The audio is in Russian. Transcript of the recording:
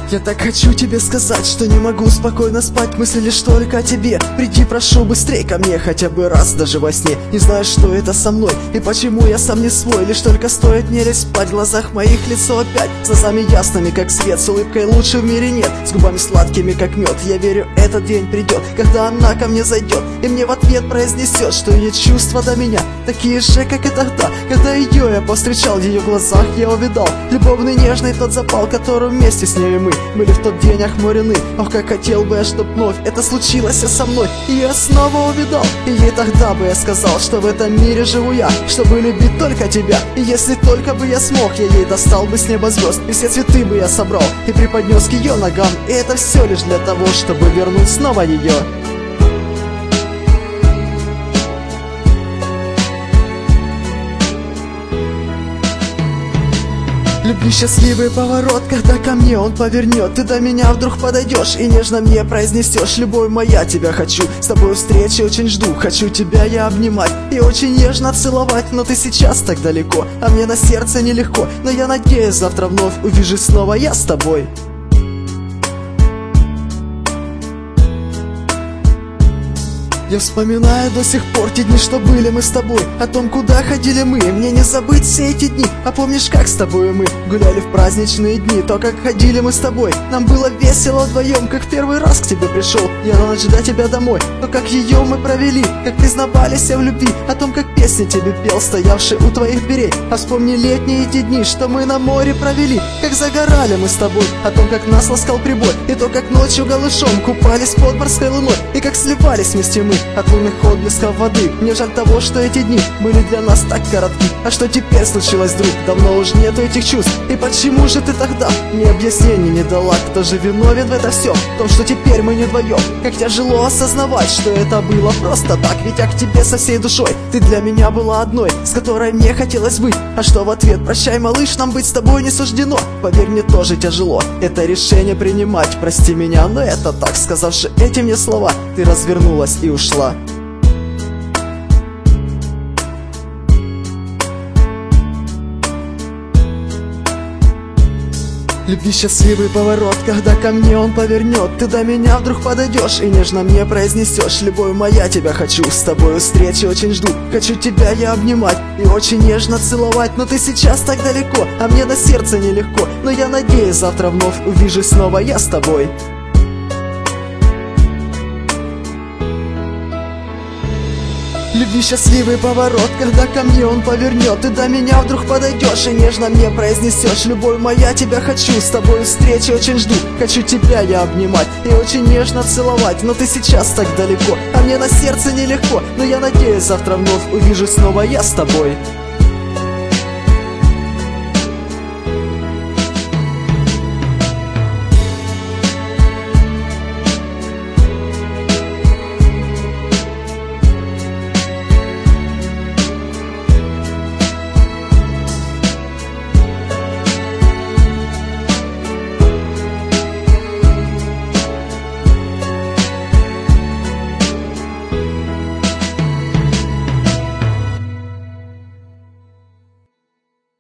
Я так хочу тебе сказать, что не могу спокойно спать. Мысли лишь только о тебе. Приди, прошу, быстрей ко мне, хотя бы раз даже во сне. Не знаю, что это со мной и почему я сам не свой. Лишь только стоит мне лечь спать, в глазах моих лицо опять с глазами ясными, как свет, с улыбкой лучше в мире нет, с губами сладкими, как мед. Я верю, этот день придет, когда она ко мне зайдет и мне в ответ произнесет, что ее чувства до меня такие же, как и тогда, когда ее я повстречал. В ее глазах я увидал любовный, нежный тот запал, который вместе с ней мы были в тот день охмурены. Ох, как хотел бы я, чтоб вновь это случилось со мной, и я снова увидал. И ей тогда бы я сказал, что в этом мире живу я, чтобы любить только тебя. И если только бы я смог, я ей достал бы с неба звезд, и все цветы бы я собрал и преподнес к ее ногам. И это все лишь для того, чтобы вернуть снова ее. Любви счастливый поворот, когда ко мне он повернет. Ты до меня вдруг подойдешь и нежно мне произнесешь: любовь моя, тебя хочу, с тобой встречи очень жду. Хочу тебя я обнимать и очень нежно целовать. Но ты сейчас так далеко, а мне на сердце нелегко. Но я надеюсь, завтра вновь увижусь снова я с тобой. Я вспоминаю до сих пор те дни, что были мы с тобой, о том, куда ходили мы. Мне не забыть все эти дни. А помнишь, как с тобой мы гуляли в праздничные дни? То, как ходили мы с тобой, нам было весело вдвоем. Как в первый раз к тебе пришел я на ночь ждать тебя домой. То, как ее мы провели, как признавались в любви, о том, как песни тебе пел, стоявший у твоих дверей. А вспомни летние эти дни, что мы на море провели, как загорали мы с тобой, о том, как нас ласкал прибой. И то, как ночью голышом купались под морской луной, и как сливались вместе мы от лунных отблесков воды. Мне жаль того, что эти дни были для нас так коротки. А что теперь случилось, друг? Давно уж нету этих чувств. И почему же ты тогда мне объяснений не дала? Кто же виновен в это все? В том, что теперь мы не вдвоем. Как тяжело осознавать, что это было просто так. Ведь я к тебе со всей душой, ты для меня была одной, с которой мне хотелось быть. А что в ответ? Прощай, малыш, нам быть с тобой не суждено. Поверь, мне тоже тяжело это решение принимать. Прости меня, но это так. Сказавши эти мне слова, ты развернулась и ушла. Любви счастливый поворот, когда ко мне он повернет. Ты до меня вдруг подойдешь и нежно мне произнесешь: любовь моя, тебя хочу, с тобой встречи очень жду. Хочу тебя я обнимать и очень нежно целовать. Но ты сейчас так далеко, а мне на сердце нелегко. Но я надеюсь, завтра вновь увижусь снова я с тобой. Любви счастливый поворот, когда ко мне он повернет. Ты до меня вдруг подойдешь и нежно мне произнесешь: любовь моя, тебя хочу, с тобой встречи очень жду. Хочу тебя я обнимать и очень нежно целовать. Но ты сейчас так далеко, а мне на сердце нелегко. Но я надеюсь, завтра вновь увижусь снова я с тобой.